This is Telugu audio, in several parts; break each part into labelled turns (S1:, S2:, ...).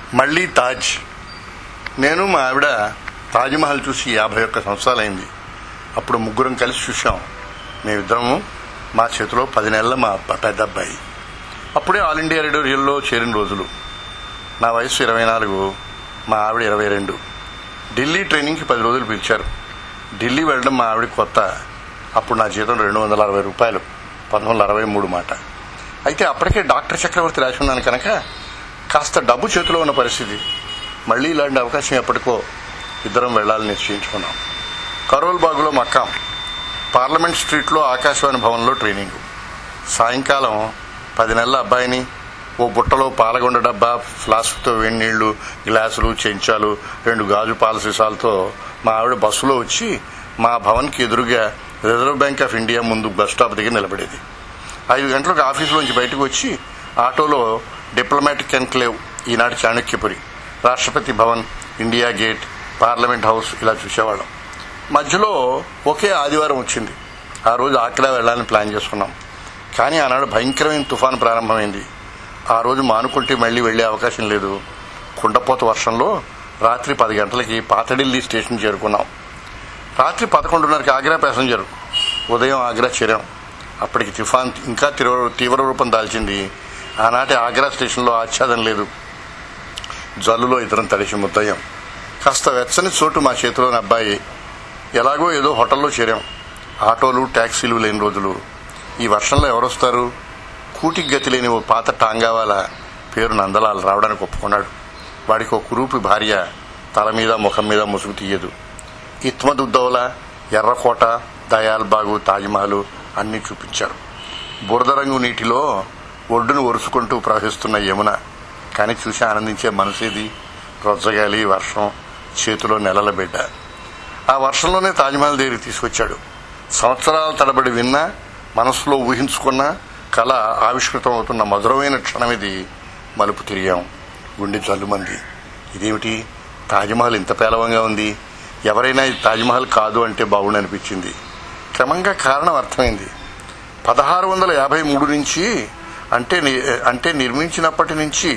S1: మళ్ళీ తాజ్. నేను మా ఆవిడ తాజ్మహల్ చూసి 51 సంవత్సరాలైంది. అప్పుడు ముగ్గురం కలిసి చూసాం. మేమిద్దరము, మా చేతిలో 10 నెలల మా పెద్ద అబ్బాయి. అప్పుడే ఆల్ ఇండియా రేడియోలో చేరిన రోజులు. నా వయసు 24, మా ఆవిడ 22. ఢిల్లీ ట్రైనింగ్కి 10 రోజులు పిలిచారు. ఢిల్లీ వెళ్ళడం మా ఆవిడ కొత్త. అప్పుడు నా జీతం 260 రూపాయలు, 1963 మాట. అయితే అప్పటికే డాక్టర్ చక్రవర్తి రాసి ఉన్నాను కనుక కాస్త డబ్బు చేతిలో ఉన్న పరిస్థితి. మళ్ళీ ఇలాంటి అవకాశం ఎప్పటికో ఇద్దరం వెళ్లాలని నిశ్చయించుకున్నాం. కరోల్ బాగులో మక్కాం. పార్లమెంట్ స్ట్రీట్లో ఆకాశవాణి భవన్లో ట్రైనింగ్. సాయంకాలం 10 నెలల అబ్బాయిని ఓ బుట్టలో పాలగొండ డబ్బా, ఫ్లాస్క్తో వేడి నీళ్లు, గ్లాసులు, చెంచాలు, 2 గాజు పాల సీసాలతో మా ఆవిడ బస్సులో వచ్చి మా భవన్కి ఎదురుగా రిజర్వ్ బ్యాంక్ ఆఫ్ ఇండియా ముందు బస్ స్టాప్ దగ్గర నిలబడేది. 5 గంటలకు ఆఫీసులోంచి బయటకు వచ్చి ఆటోలో డిప్లొమాటిక్ ఎన్క్లేవ్, ఈనాటి Chanakyapuri, Rashtrapati Bhavan, India gate, parliament house ఇలా చూసేవాళ్ళం. మధ్యలో ఒకే ఆదివారం వచ్చింది. ఆ రోజు ఆగ్రా వెళ్లాలని ప్లాన్ చేసుకున్నాం. కానీ ఆనాడు భయంకరమైన తుఫాను ప్రారంభమైంది. ఆ రోజు మానుకుంటే మళ్లీ వెళ్లే అవకాశం లేదు. కుండపోత వర్షంలో రాత్రి 10 గంటలకి పాత ఢిల్లీ స్టేషన్ చేరుకున్నాం. రాత్రి 11:30కి ఆగ్రా ప్యాసింజర్. ఉదయం ఆగ్రా చేరాం. అప్పటికి తుఫాన్ ఇంకా తీవ్ర రూపం దాల్చింది. ఆనాటి ఆగ్రా స్టేషన్లో ఆచ్ఛాదం లేదు. జల్లులో ఇద్దరం తడిసి ముద్దయ్యాం. కాస్త వెచ్చని చోటు మా చేతిలోని అబ్బాయి. ఎలాగో ఏదో హోటల్లో చేరాం. ఆటోలు, ట్యాక్సీలు లేని రోజులు. ఈ వర్షంలో ఎవరొస్తారు? కూటికి గతి లేని ఓ పాత టాంగావాల, పేరు నందలాల్, రావడానికి ఒప్పుకున్నాడు. వాడికి ఓ కురూపి భార్య, తల మీద ముఖం మీద ముసుగు తీయదు. ఇత్మదుద్దౌలా, ఎర్రకోట, దయాల్బాగు, తాజ్మహల్ అన్నీ చూపించారు. బురద రంగు నీటిలో ఒడ్డును ఒరుసుకుంటూ ప్రవహిస్తున్న యమున. కానీ చూసి ఆనందించే మనసేది? రొజ్జగాలి, వర్షం, చేతిలో నెలల బిడ్డ. ఆ వర్షంలోనే తాజ్మహల్ దగ్గరికి తీసుకొచ్చాడు. సంవత్సరాల తడబడి విన్నా, మనసులో ఊహించుకున్న కళ ఆవిష్కృతం అవుతున్న మధురమైన క్షణం ఇది. మలుపు తిరిగాం. గుండె జల్లుమంది. ఇదేమిటి, తాజ్మహల్ ఇంత పేలవంగా ఉంది? ఎవరైనా ఇది తాజ్మహల్ కాదు అంటే బాగుండనిపించింది. క్రమంగా కారణం అర్థమైంది. 1653 నుంచి అంటే నిర్మించినప్పటి నుంచి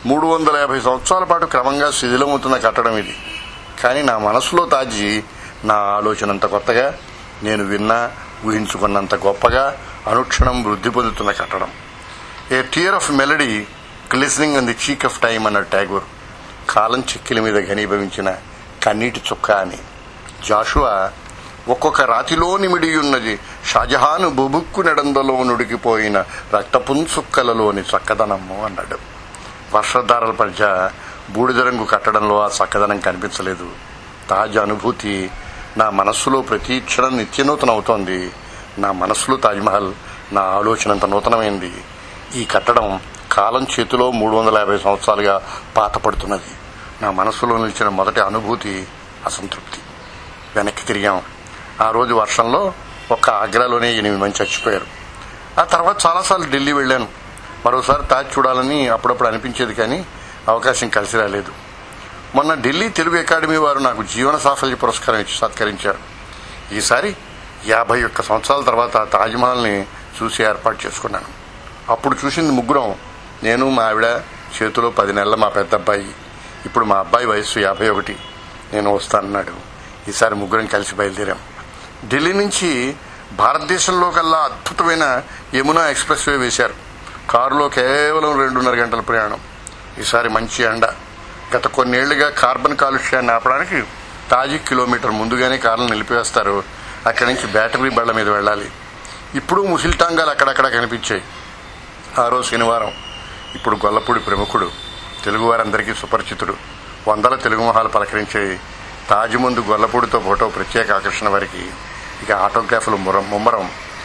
S1: 350 సంవత్సరాల పాటు క్రమంగా శిథిలమవుతున్న కట్టడం ఇది. కానీ నా మనసులో తాజీ, నా ఆలోచనంత కొత్తగా, నేను విన్నా ఊహించుకున్నంత గొప్పగా అనుక్షణం వృద్ధి పొందుతున్న కట్టడం. A tear of melody glistening on the cheek of time అన్న ట్యాగూర్. కాలం చెక్కిల మీద ఘనీభవించిన కన్నీటి చుక్క అని. జాషువా ఒక్కొక్క రాతిలో నిమిడియున్నది షాజహాను బుబుక్కు నెడందలో నుడికిపోయిన రక్తపుంచుక్కలలోని చక్కదనము అన్నాడు. వర్షధారల మధ్య బూడిద రంగు కట్టడంలో ఆ చక్కదనం కనిపించలేదు. తాజ్ అనుభూతి నా మనస్సులో ప్రతి క్షణం నిత్యనూతనం అవుతోంది. నా మనస్సులో తాజ్మహల్ నా ఆలోచనంత నూతనమైంది. ఈ కట్టడం కాలం చేతిలో 350 సంవత్సరాలుగా పాతపడుతున్నది. నా మనస్సులో నిలిచిన మొదటి అనుభూతి అసంతృప్తి. వెనక్కి తిరిగాం. ఆ రోజు వర్షంలో ఒక్క ఆగ్రాలోనే 8 మంది చచ్చిపోయారు. ఆ తర్వాత చాలాసార్లు ఢిల్లీ వెళ్ళాను. మరోసారి తాజ్ చూడాలని అప్పుడప్పుడు అనిపించేది, కానీ అవకాశం కలిసి రాలేదు. మొన్న ఢిల్లీ తెలుగు అకాడమీ వారు నాకు జీవన సాఫల్య పురస్కారం ఇచ్చి సత్కరించారు. ఈసారి 51 సంవత్సరాల తర్వాత తాజ్మహల్ని చూసి ఏర్పాటు చేసుకున్నాను. అప్పుడు చూసింది ముగ్గురం. నేను, మా ఆవిడ, చేతిలో 10 నెలల మా పెద్ద అబ్బాయి. ఇప్పుడు మా అబ్బాయి వయస్సు 51. నేను వస్తానన్నాడు. ఈసారి ముగ్గురం కలిసి బయలుదేరాం. ఢిల్లీ నుంచి భారతదేశంలో కల్లా అద్భుతమైన యమునా ఎక్స్ప్రెస్ వే వేశారు. కారులో కేవలం 2.5 గంటల ప్రయాణం. ఈసారి మంచి ఎండ. గత కొన్నేళ్లుగా కార్బన్ కాలుష్యాన్ని ఆపడానికి తాజీ కిలోమీటర్ ముందుగానే కార్లను నిలిపివేస్తారు. అక్కడి నుంచి బ్యాటరీ బళ్ల మీద వెళ్ళాలి. ఇప్పుడు ముసిల్టాంగాలు అక్కడక్కడ కనిపించాయి. ఆ రోజు శనివారం. ఇప్పుడు గొల్లపూడి ప్రముఖుడు, తెలుగువారందరికీ సుపరిచితుడు. 100 తెలుగు మొహాలు పలకరించాయి. తాజ్ ముందు గొల్లపూడితో ఫోటో ప్రత్యేక ఆకర్షణ వారికి. ఇక ఆటోగ్రాఫ్లు ముమ్మరం.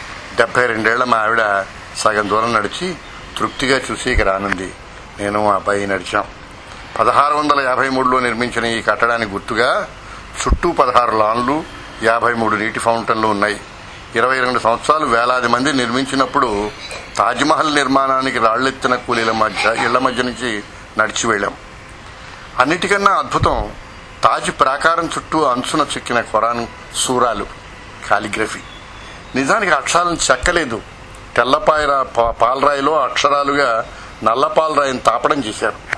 S1: 72 ఏళ్ల మా ఆవిడ సగం దూరం నడిచి తృప్తిగా చూసి ఇక రానుంది. నేను మా అబ్బాయి నడిచాం. 1653లో నిర్మించిన ఈ కట్టడానికి గుర్తుగా చుట్టూ 16 లాన్లు, 53 నీటి ఫౌంటైన్లు ఉన్నాయి. 22 సంవత్సరాలు వేలాది మంది నిర్మించినప్పుడు తాజ్మహల్ నిర్మాణానికి రాళ్లెత్తిన కూలీల ఇళ్ల మధ్య నుంచి నడిచి వెళ్ళాం. అన్నిటికన్నా అద్భుతం తాజ్ ప్రాకారం చుట్టూ అంచున చెక్కిన ఖురాన్ సూరాలు, కాలిగ్రఫీ. నిజానికి అక్షరాలను చెక్కలేదు. తెల్లపాయర పాలరాయిలో అక్షరాలుగా నల్లపాలరాయిని తాపడం చేశారు.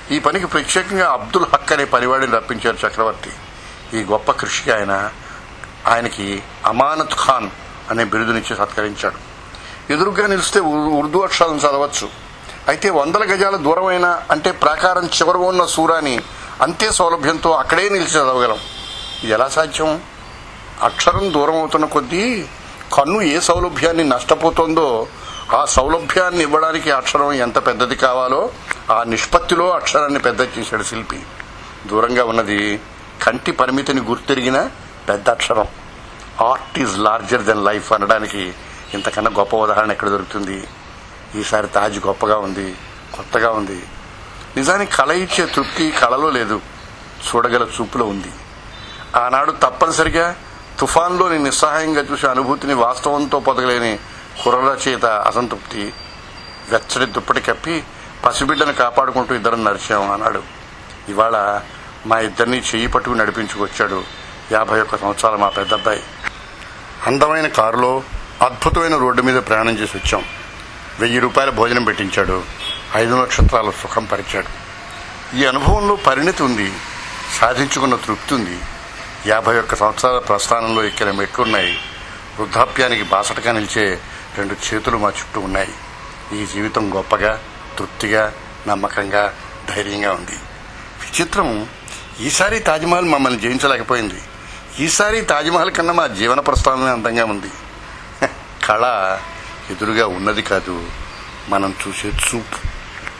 S1: ఈ పనికి ప్రత్యేకంగా అబ్దుల్ హక్ అనే పనివాడిని రప్పించారు చక్రవర్తి. ఈ గొప్ప కృషికి ఆయనకి అమానత్ ఖాన్ అనే బిరుదునిచ్చి సత్కరించాడు. ఎదురుగా నిలిస్తే ఉర్దూ అక్షరాలను చదవచ్చు. అయితే 100 గజాల దూరమైన అంటే ప్రాకారం చివర ఉన్న సూరాని అంతే సౌలభ్యంతో అక్కడే నిలిచి చదవగలం. ఇది ఎలా సాధ్యం? అక్షరం దూరం అవుతున్న కొద్దీ కన్ను ఏ సౌలభ్యాన్ని నష్టపోతుందో ఆ సౌలభ్యాన్ని ఇవ్వడానికి అక్షరం ఎంత పెద్దది కావాలో ఆ నిష్పత్తిలో అక్షరాన్ని పెద్ద చేశాడు శిల్పి. దూరంగా ఉన్నది కంటి పరిమితిని గుర్తెరిగిన పెద్ద అక్షరం. Art is larger than life అనడానికి ఇంతకన్నా గొప్ప ఉదాహరణ ఎక్కడ దొరుకుతుంది? ఈసారి తాజ్ గొప్పగా ఉంది, కొత్తగా ఉంది. నిజానికి కళ ఇచ్చే తృప్తి కళలో లేదు, చూడగల చూపులో ఉంది. ఆనాడు తప్పనిసరిగా తుఫాన్లోని నిస్సహాయంగా చూసే అనుభూతిని వాస్తవంతో పొదగలేని కుర్రల చేత అసంతృప్తి, వెచ్చడి దుప్పటి కప్పి పసిబిడ్డను కాపాడుకుంటూ ఇద్దరం నడిచాం అన్నాడు. ఇవాళ మా ఇద్దరిని చెయ్యి పట్టుకుని నడిపించుకొచ్చాడు 51 సంవత్సరాల మా పెద్దబ్బాయి. అందమైన కారులో అద్భుతమైన రోడ్డు మీద ప్రయాణం చేసి వచ్చాం. 1000 రూపాయల భోజనం పెట్టించాడు. 5 నక్షత్రాల సుఖం పరిచాడు. ఈ అనుభవంలో పరిణతి ఉంది, సాధించుకున్న తృప్తి ఉంది. 51 సంవత్సరాల ప్రస్థానంలో ఎక్కిన మెట్లున్నాయి. వృద్ధాప్యానికి బాసటగా నిలిచే 2 చేతులు మా చుట్టూ ఉన్నాయి. ఈ జీవితం గొప్పగా, తృప్తిగా, నమ్మకంగా, ధైర్యంగా ఉంది. విచిత్రం, ఈసారి తాజ్మహల్ మమ్మల్ని జయించలేకపోయింది. ఈసారి తాజ్మహల్ కన్నా మా జీవన ప్రస్థానమే అందంగా ఉంది. కళ ఎదురుగా ఉన్నది కాదు, మనం చూసే చూపు.